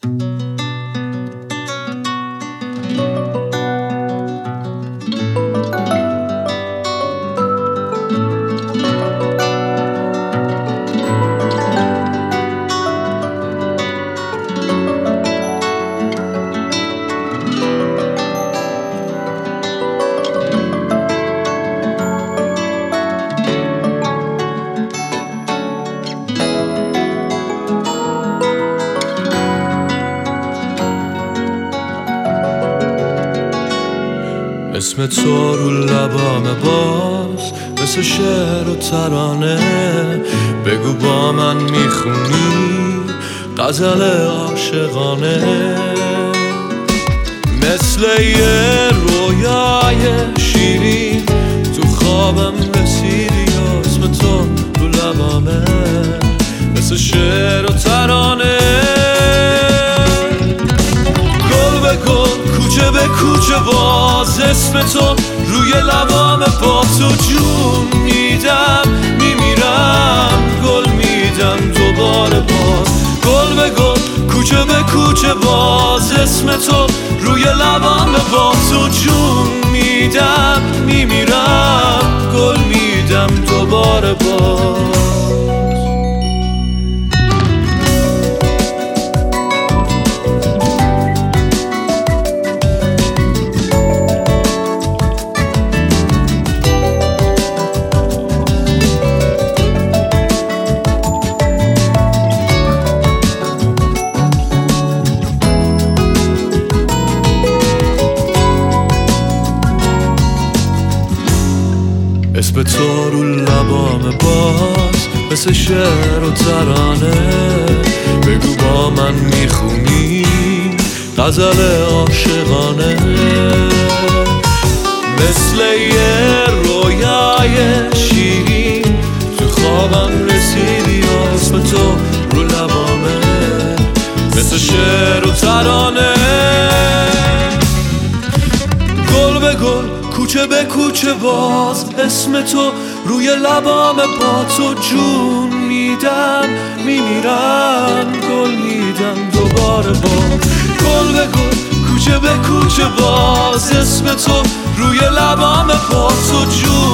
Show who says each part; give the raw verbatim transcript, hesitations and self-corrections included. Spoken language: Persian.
Speaker 1: اسم تو رو لبام باز مثل شعر و ترانه، بگو با من میخونی غزل عاشقانه، مثل یه رویای شیرین تو خوابم رسیدی. اسم تو رو لبامه مثل شعر و ترانه، گل به گل کوچه به کوچه باز اسم تو روی لبام، با تو جون میدم میمیرم، گل میدم دوباره باز. گل به گل کوچه به کوچه باز اسم تو روی لبام، با تو جون میدم میمیرم، گل میدم دوباره باز. اسم تو رو لبام باز مثل شعر و ترانه، بگو با من میخونی غزل عاشقانه، مثل یه رویای شیرین تو خوابم رسیدی. اسم تو رو لبامه مثل شعر و ترانه، گل به گل کوچه به کوچه باز اسم تو روی لبام، با تو جون میدم میمیرم، گل میدم دوباره باز. گل به گل کوچه به کوچه باز اسم تو روی لبام، با تو جون